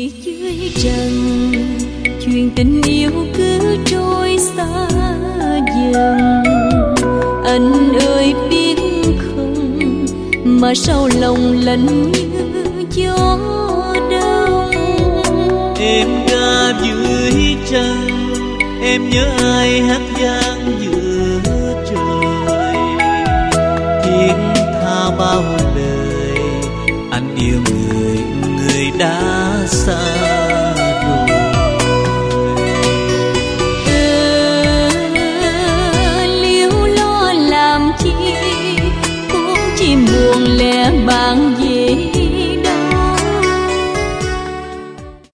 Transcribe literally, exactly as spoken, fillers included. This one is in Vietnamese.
tuyệt dưới trần, chuyện tình yêu cứ trôi xa dần. Anh ơi biết không, mà sao lòng lạnh như gió đông. Em ca dưới trần, em nhớ ai hát vang giữa trời. Thiết tha bao lời, anh yêu người, người đã xa.